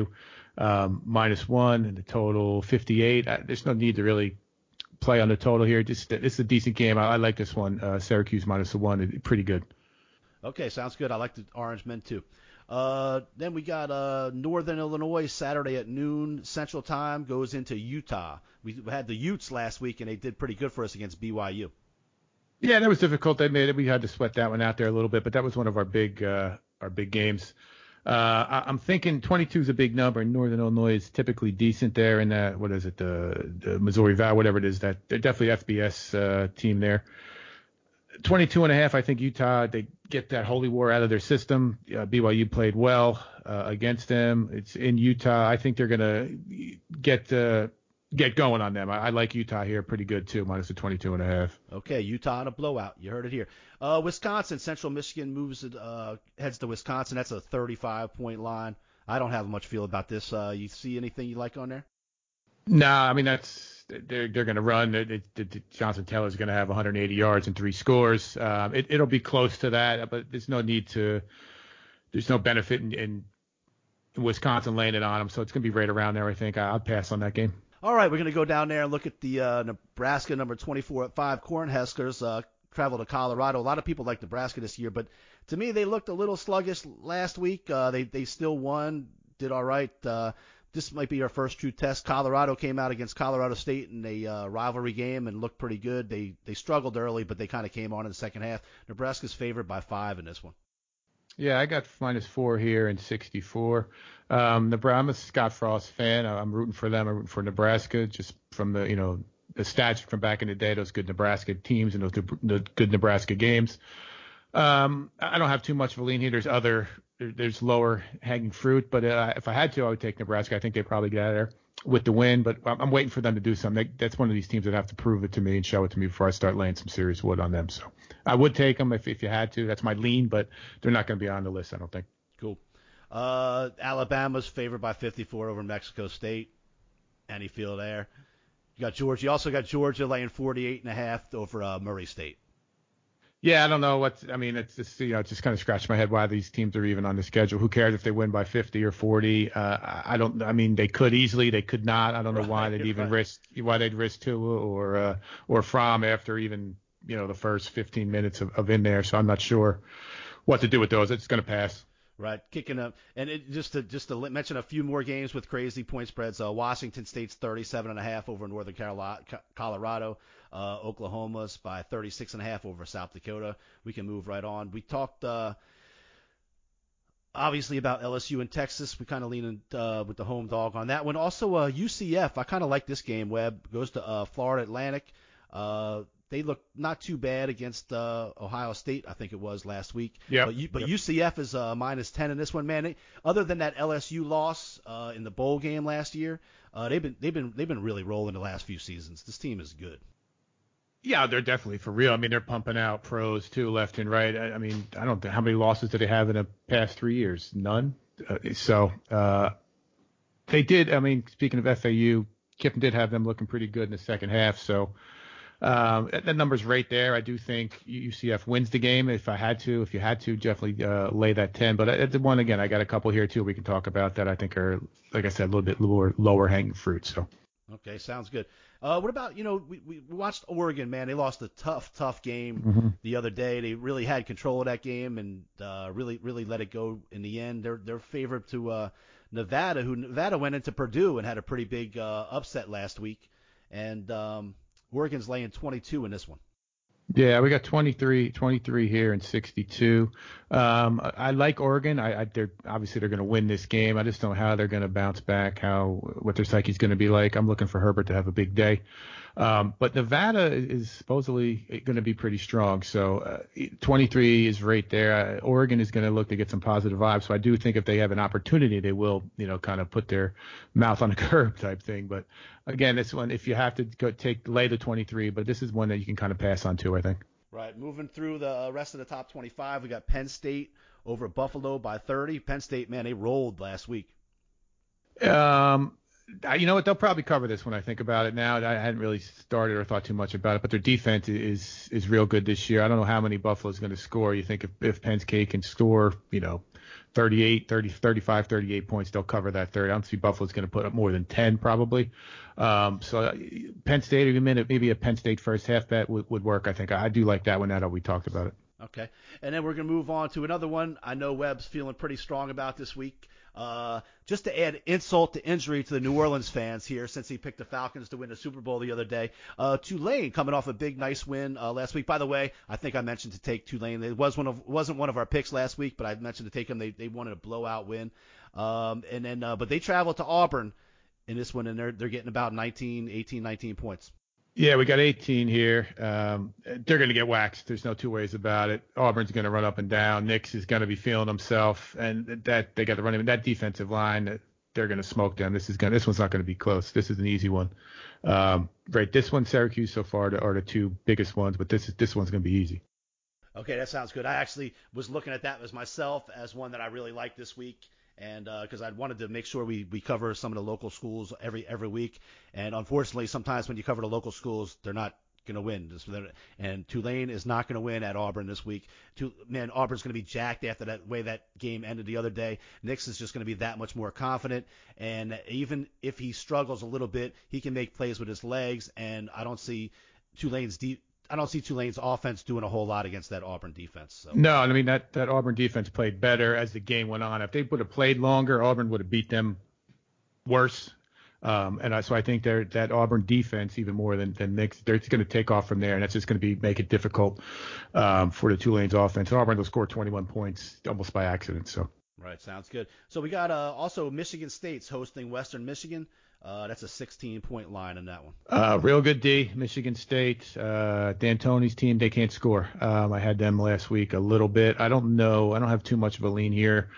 -1 and the total 58. There's no need to really play on the total here. Just it's a decent game. I like this one. Syracuse -1, pretty good. Okay, sounds good. I like the Orange men too. Then we got Northern Illinois Saturday at noon Central Time goes into Utah. We had the Utes last week and they did pretty good for us against BYU. Yeah, that was difficult. They made it. We had to sweat that one out there a little bit, but that was one of our big games. I'm thinking 22 is a big number. Northern Illinois is typically decent there in that, what is it, the Missouri Valley, whatever it is, that they're definitely FBS team there. 22.5, I think Utah, they get that holy war out of their system. BYU played well against them. It's in Utah. I think they're going to get going on them. I like Utah here pretty good too, minus the 22.5. Okay, Utah in a blowout. You heard it here. Wisconsin, Central Michigan heads to Wisconsin. That's a 35-point line. I don't have much feel about this. You see anything you like on there? No, I mean they're going to run. Jonathan Taylor's going to have 180 yards and 3 scores. It'll be close to that, but there's no benefit in Wisconsin laying it on them, so it's going to be right around there. I think I'll pass on that game. All right, we're going to go down there and look at the Nebraska number 24 at 5 Cornhuskers travel to Colorado. A lot of people like Nebraska this year, but to me they looked a little sluggish last week. They still won, did all right. This might be our first true test. Colorado came out against Colorado State in a rivalry game and looked pretty good. They struggled early, but they kind of came on in the second half. Nebraska's favored by 5 in this one. Yeah, I got -4 here and 64. I'm a Scott Frost fan. I'm rooting for them. I'm rooting for Nebraska just from the stats from back in the day, those good Nebraska teams and the good Nebraska games. I don't have too much of a lean here. There's lower hanging fruit, but if I had to, I would take Nebraska. I think they probably get out of there with the win, but I'm waiting for them to do something. That's one of these teams that have to prove it to me and show it to me before I start laying some serious wood on them. So I would take them if you had to. That's my lean, but they're not going to be on the list, I don't think. Cool. Alabama's favored by 54 over Mexico State. Any feel there? You got Georgia. You also got Georgia laying 48.5 over Murray State. Yeah, I don't know it's just, just kind of scratch my head why these teams are even on the schedule. Who cares if they win by 50 or 40? They could easily, they could not. I don't know why they'd even risk 2 or Fromm after even the first 15 minutes of in there. So I'm not sure what to do with those. It's going to pass. Right, kicking up, and just to mention a few more games with crazy point spreads. Washington State's 37.5 over Northern Colorado. Oklahoma's by 36.5 over South Dakota. We can move right on. We talked obviously about LSU and Texas. We kind of lean with the home dog on that one. Also, UCF. I kind of like this game. Webb goes to Florida Atlantic. They look not too bad against Ohio State, I think it was last week. Yeah. But UCF is minus 10 in this one, man. Other than that LSU loss in the bowl game last year, they've been really rolling the last few seasons. This team is good. Yeah, they're definitely for real. I mean, they're pumping out pros too, left and right. I mean, I don't think how many losses did they have in the past 3 years? None. They did. I mean, speaking of FAU, Kiffin did have them looking pretty good in the second half. So. That number's right there. I do think UCF wins the game. If you had to, definitely lay that 10. But at the one again, I got a couple here too we can talk about that I think are, like I said, a little bit lower hanging fruit. So. Okay, sounds good. What about we watched Oregon, man. They lost a tough game the other day. They really had control of that game and really let it go in the end. They're favored to Nevada, who Nevada went into Purdue and had a pretty big upset last week, and Oregon's laying 22 in this one. Yeah, we got 23 here and 62. I like Oregon. They're going to win this game. I just don't know how they're going to bounce back, what their psyche's going to be like. I'm looking for Herbert to have a big day. But Nevada is supposedly going to be pretty strong. So 23 is right there. Oregon is going to look to get some positive vibes. So I do think if they have an opportunity, they will, kind of put their mouth on the curb type thing. But again, this one, if you have to lay the 23, but this is one that you can kind of pass on to, I think. Right. Moving through the rest of the top 25, we got Penn State over Buffalo by 30. Penn State, man, they rolled last week. You know what? They'll probably cover this when I think about it now. I hadn't really started or thought too much about it, but their defense is real good this year. I don't know how many Buffalo's going to score. You think if Penn State can score, 35, 38 points, they'll cover that 30. I don't see Buffalo's going to put up more than 10 probably. So Penn State, maybe a Penn State first half bet would work. I think I do like that one. Now that we talked about it. Okay. And then we're going to move on to another one I know Webb's feeling pretty strong about this week. Just to add insult to injury to the New Orleans fans here, since he picked the Falcons to win the Super Bowl the other day. Tulane coming off a big, nice win last week. By the way, I think I mentioned to take Tulane. It wasn't one of our picks last week, but I mentioned to take them. They wanted a blowout win. But they traveled to Auburn in this one, and they're getting about 19 points. Yeah, we got 18 here. They're going to get waxed. There's no two ways about it. Auburn's going to run up and down. Nix is going to be feeling himself, and that they got to run him. That defensive line, they're going to smoke them. This one's not going to be close. This is an easy one. Right, this one, Syracuse so far are the two biggest ones, but this one's going to be easy. Okay, that sounds good. I actually was looking at that as myself as one that I really like this week. And because I wanted to make sure we cover some of the local schools every week. And unfortunately, sometimes when you cover the local schools, they're not going to win. And Tulane is not going to win at Auburn this week. Auburn's going to be jacked after that way that game ended the other day. Nix is just going to be that much more confident. And even if he struggles a little bit, he can make plays with his legs. And I don't see Tulane's offense doing a whole lot against that Auburn defense. So. No, I mean that Auburn defense played better as the game went on. If they would have played longer, Auburn would have beat them worse. So I think that Auburn defense, even more than Nix, they're going to take off from there, and that's just going to make it difficult for the Tulane's offense. Auburn will score 21 points almost by accident. So. Right, sounds good. So we got also Michigan State's hosting Western Michigan. That's a 16-point line on that one. Real good D, Michigan State. D'Antoni's team, they can't score. I had them last week a little bit. I don't know. I don't have too much of a lean here.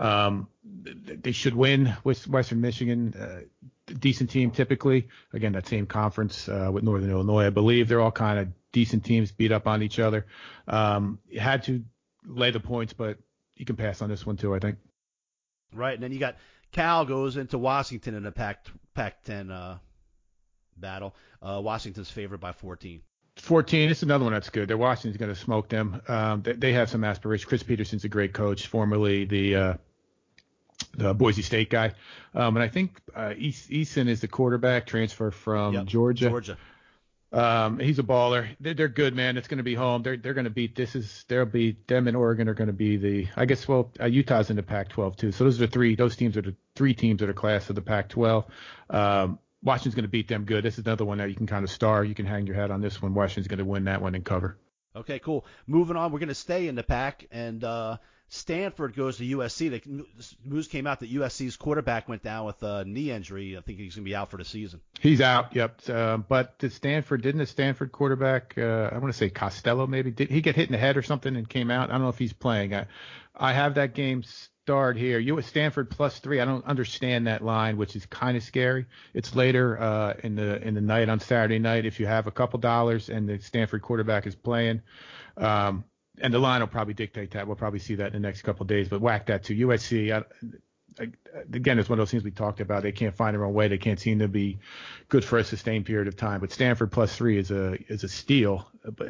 They should win with Western Michigan. Decent team typically. Again, that same conference with Northern Illinois. I believe they're all kind of decent teams, beat up on each other. You had to lay the points, but you can pass on this one too, I think. Right, and then you got Cal goes into Washington in a Pac-10 battle. Washington's favored by 14. 14. It's another one that's good. Washington's going to smoke them. They have some aspirations. Chris Peterson's a great coach, formerly the Boise State guy. And I think Eason is the quarterback, transfer from Georgia. He's a baller. They're good, man. It's going to be home. They're going to beat. Them and Oregon are going to be Utah's in the Pac-12 too. So those teams are the three teams that are class of the Pac-12. Washington's going to beat them good. This is another one that you can kind of star. You can hang your hat on this one. Washington's going to win that one and cover. Okay, cool. Moving on, we're going to stay in the Pac, and Stanford goes to USC. News came out that USC's quarterback went down with a knee injury. I think he's going to be out for the season. He's out, yep. But didn't the Stanford quarterback, I want to say Costello maybe, did he get hit in the head or something and came out? I don't know if he's playing. I have that game starred here. Stanford +3. I don't understand that line, which is kind of scary. It's later in the night on Saturday night if you have a couple dollars and the Stanford quarterback is playing. And the line will probably dictate that. We'll probably see that in the next couple of days. But whack that to USC. Again, it's one of those things we talked about. They can't find their own way. They can't seem to be good for a sustained period of time. But Stanford +3 is a steal.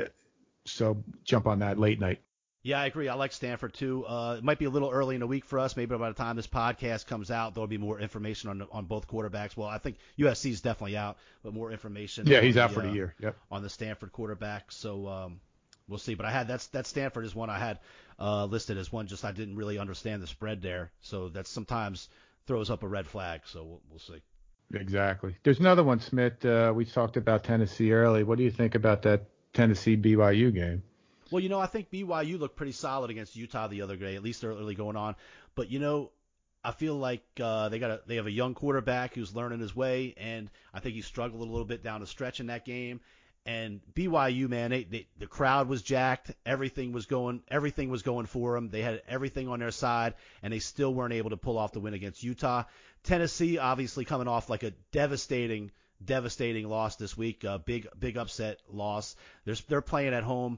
So jump on that late night. Yeah, I agree. I like Stanford too. It might be a little early in the week for us. Maybe by the time this podcast comes out, there'll be more information on both quarterbacks. Well, I think USC is definitely out, but more information. Yeah, he's out for the year. Yep. On the Stanford quarterback. So we'll see. But I had that Stanford is one I had listed as one. Just I didn't really understand the spread there. So that sometimes throws up a red flag. So we'll see. Exactly. There's another one, Smith. We talked about Tennessee early. What do you think about that Tennessee BYU game? Well, I think BYU looked pretty solid against Utah the other day, at least early going on. But, I feel like they have a young quarterback who's learning his way, and I think he struggled a little bit down the stretch in that game. And BYU, man, the crowd was jacked. Everything was going for them. They had everything on their side, and they still weren't able to pull off the win against Utah. Tennessee, obviously coming off like a devastating loss this week, a big upset loss. They're playing at home.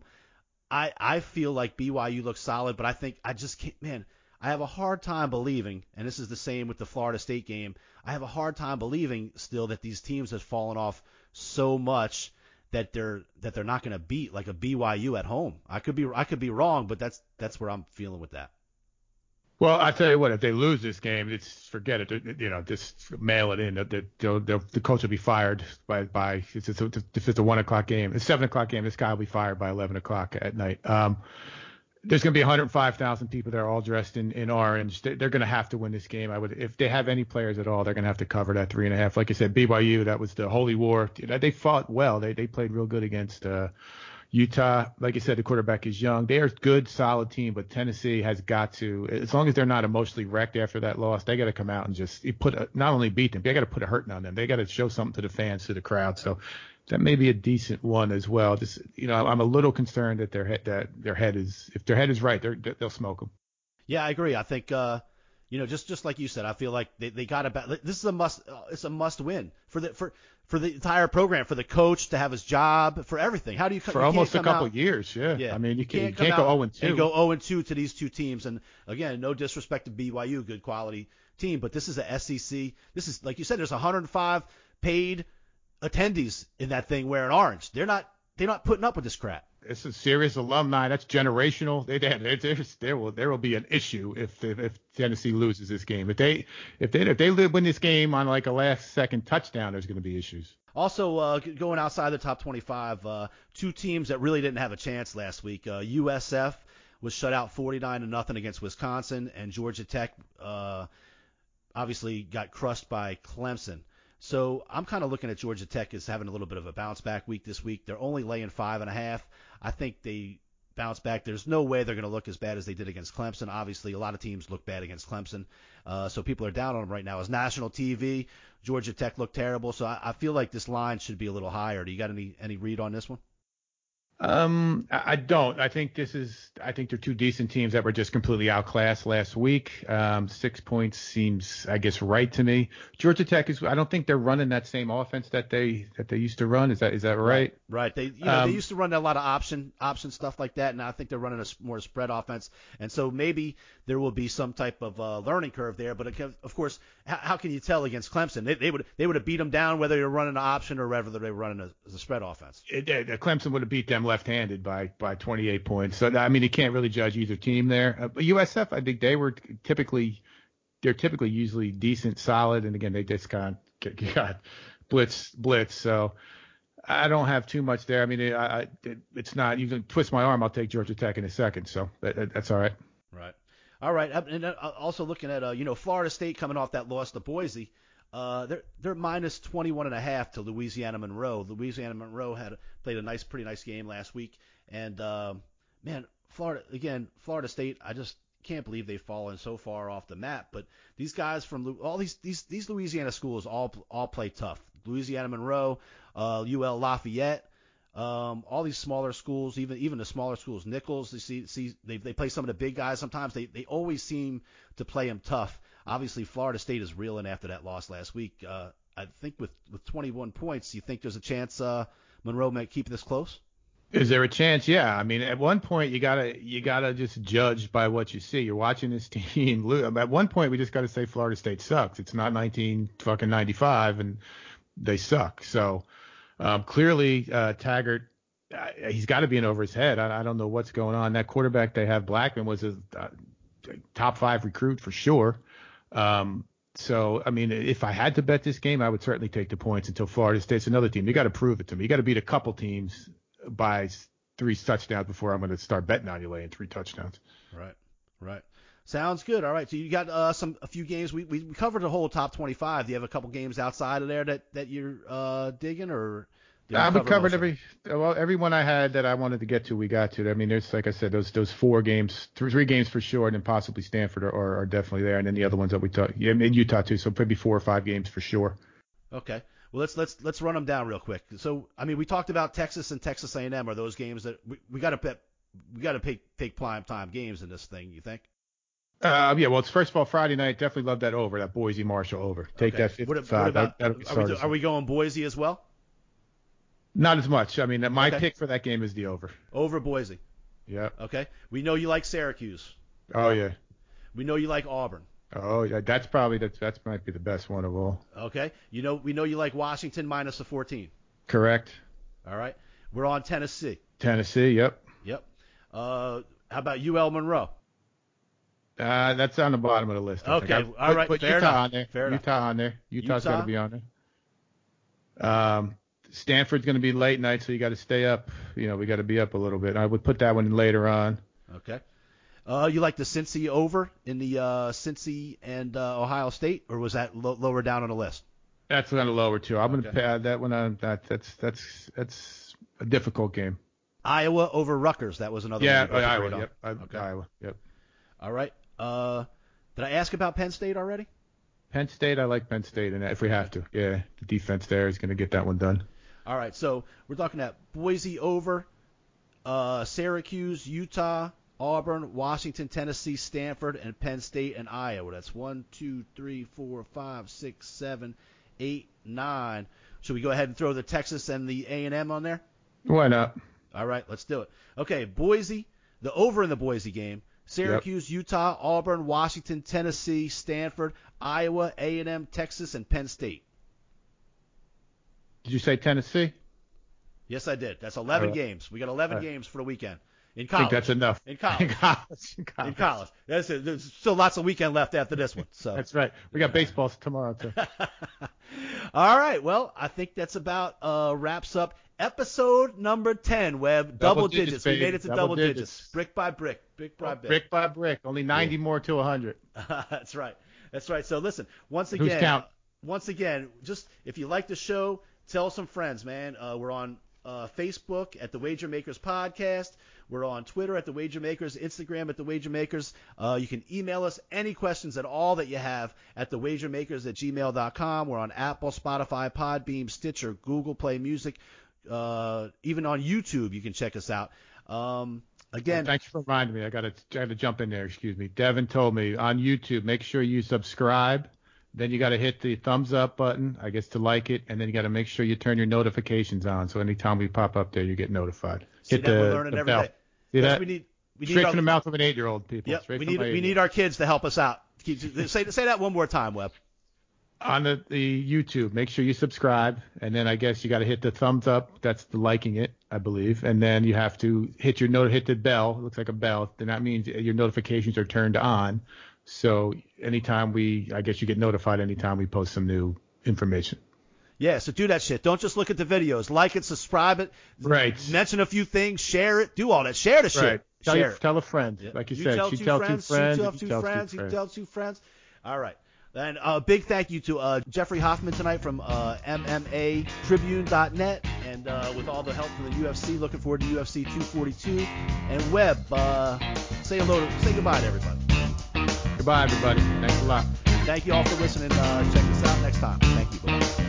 I feel like BYU looks solid, but I just can't, man. I have a hard time believing, and this is the same with the Florida State game. I have a hard time believing still that these teams have fallen off so much that they're not going to beat like a BYU at home. I could be wrong, but that's where I'm feeling with that. Well, I tell you what, if they lose this game, forget it. Just mail it in. The coach will be fired by if it's a 1:00 game, a 7:00 game. This guy will be fired by 11:00 at night. There's going to be 105,000 people there, all dressed in orange. They're going to have to win this game. If they have any players at all, they're going to have to cover that 3.5. Like I said, BYU, that was the holy war. They fought well. They played real good against Utah. Like I said, the quarterback is young. They are a good, solid team, but Tennessee has got to, as long as they're not emotionally wrecked after that loss, they got to come out and just not only beat them, they got to put a hurting on them. They got to show something to the fans, to the crowd. So that may be a decent one as well. Just, I'm a little concerned that their head is right, they'll smoke them. Yeah, I agree. I think, just like you said, I feel like they got to. This is it's a must win for the entire program, for the coach to have his job, for everything. How do you for almost a couple years? Yeah. I mean, you can't go 0-2 and go 0-2 to these two teams. And again, no disrespect to BYU, good quality team, but this is a SEC. This is, like you said, there's 105 paid attendees in that thing wearing orange. They're not putting up with this crap. It's a serious alumni. That's generational. There will be an issue if Tennessee loses this game. If they win this game on like a last second touchdown, there's going to be issues. Also, going outside the top 25, two teams that really didn't have a chance last week. USF was shut out 49-0 against Wisconsin, and Georgia Tech obviously got crushed by Clemson. So I'm kind of looking at Georgia Tech as having a little bit of a bounce back week this week. They're only laying 5.5. I think they bounce back. There's no way they're going to look as bad as they did against Clemson. Obviously, a lot of teams look bad against Clemson. So people are down on them right now. As national TV, Georgia Tech looked terrible. So I feel like this line should be a little higher. Do you got any read on this one? I don't. I think they're two decent teams that were just completely outclassed last week. 6 points seems, I guess, right to me. Georgia Tech I don't think they're running that same offense that they used to run. Is that right? Right. They used to run a lot of option stuff like that, and I think they're running a more spread offense. And so maybe there will be some type of learning curve there. But of course, how can you tell against Clemson? They would have beat them down whether you're running an option or whether they were running a spread offense. Clemson would have beat them left-handed by 28 points. So I mean, you can't really judge either team there. But USF, I think they're typically usually decent, solid, and again they just got blitz. So I don't have too much there. I mean, it's not. You can twist my arm. I'll take Georgia Tech in a second. So that's all right. Right. All right. And also looking at Florida State coming off that loss to Boise. They're minus 21.5 to Louisiana Monroe. Louisiana Monroe played a pretty nice game last week. And man, Florida State, I just can't believe they've fallen so far off the map. But these guys from all these Louisiana schools all play tough. Louisiana Monroe, UL Lafayette, all these smaller schools, even the smaller schools, Nichols. They play some of the big guys sometimes. They always seem to play them tough. Obviously, Florida State is reeling after that loss last week. I think with 21 points, you think there's a chance Monroe might keep this close? Is there a chance? Yeah. I mean, at one point you gotta just judge by what you see. You're watching this team. At one point, we just got to say Florida State sucks. It's not 1995, and they suck. So clearly, Taggart, he's got to be in over his head. I don't know what's going on. That quarterback they have, Blackman, was a top 5 recruit for sure. So, I mean, if I had to bet this game, I would certainly take the points until Florida State's another team. You got to prove it to me. You got to beat a couple teams by 3 touchdowns before I'm going to start betting on you laying 3 touchdowns. Right. Sounds good. All right. So you got a few games. We covered the whole top 25. Do you have a couple games outside of there that you're digging, or? We covered everyone I had that I wanted to get to. We got to. I mean, there's, like I said, those 4 games, 3 games for sure, and then possibly Stanford are definitely there, and then the other ones that we talked, in Utah too. So maybe 4 or 5 games for sure. Okay. Well, let's run them down real quick. So, I mean, we talked about Texas and Texas A&M. Are those games that we got to bet? We got to take prime time games in this thing. You think? Yeah. Well, it's first of all Friday night. Definitely love that over, that Boise Marshall over. Take that 55. What about, are we going Boise as well? Not as much. I mean, my pick for that game is the over. Over Boise. Yeah. Okay. We know you like Syracuse. Oh yeah. We know you like Auburn. Oh yeah. That might be the best one of all. Okay. We know you like Washington minus the 14. Correct. All right. We're on Tennessee. Tennessee. Yep. How about UL Monroe? That's on the bottom of the list. Okay. All right. Put Fair Utah enough. on there. Fair Utah enough. on there. Utah's got to be on there. Stanford's going to be late night, so you got to stay up. We got to be up a little bit. I would put that one later on. Okay. You like the Cincy over in the Cincy and Ohio State, or was that lower down on the list? That's kind of lower too. I'm going to pad that one on. That's a difficult game. Iowa over Rutgers. That was another. Yeah, one Iowa. Yep. Okay. Iowa. Yep. All right. Did I ask about Penn State already? Penn State. I like Penn State, and if we have to, the defense there is going to get that one done. All right, so we're talking at Boise over, Syracuse, Utah, Auburn, Washington, Tennessee, Stanford, and Penn State and Iowa. That's 1, 2, 3, 4, 5, 6, 7, 8, 9. Should we go ahead and throw the Texas and the A&M on there? Why not? All right, let's do it. Okay, Boise, the over in the Boise game. Syracuse, Utah, Auburn, Washington, Tennessee, Stanford, Iowa, A&M, Texas, and Penn State. Did you say Tennessee? Yes, I did. That's 11 games. We got 11 games for the weekend. In college. I think that's enough. In college. In college. That's it. There's still lots of weekend left after this one. So that's right. We got baseball tomorrow too. All right. Well, I think that's about wraps up episode number 10. Webb, double digits. We made it to double digits. Brick by brick. Brick by brick. Brick by brick. Only 90 more to 100. That's right. That's right. So listen, once Who's count? Just if you like the show, tell some friends, man. We're on Facebook at the Wager Makers Podcast. We're on Twitter at the Wager Makers, Instagram at the Wager Makers. You can email us any questions at all that you have at thewagermakers@gmail.com. We're on Apple, Spotify, Podbeam, Stitcher, Google Play Music. Even on YouTube, you can check us out. Again, thanks for reminding me. I got to jump in there. Excuse me. Devin told me on YouTube, make sure you subscribe. Then you got to hit the thumbs up button, I guess, to like it, and then you got to make sure you turn your notifications on, so anytime we pop up there, you get notified. Hit we're learning every bell. day. See that? We need straight from the mouth of an 8-year-old, people. Yep, we need our kids to help us out. Say that one more time, Webb. On the YouTube, make sure you subscribe, and then I guess you got to hit the thumbs up. That's the liking it, I believe, and then you have to hit the bell. It looks like a bell. Then that means your notifications are turned on. So anytime I guess you get notified anytime we post some new information. Yeah, so do that shit. Don't just look at the videos. Like it, subscribe it. Right. Mention a few things. Share it. Do all that. Share the shit. Right. Share it. Tell a friend. Yeah. Like you said, tell she two tell friends, two friends. you tell two friends. All right. And a big thank you to Jeffrey Hoffman tonight from MMAtribune.net, and with all the help from the UFC. Looking forward to UFC 242. And Webb, say goodbye to everybody. Goodbye, everybody. Thanks a lot. Thank you all for listening. Check us out next time. Thank you. Bye-bye.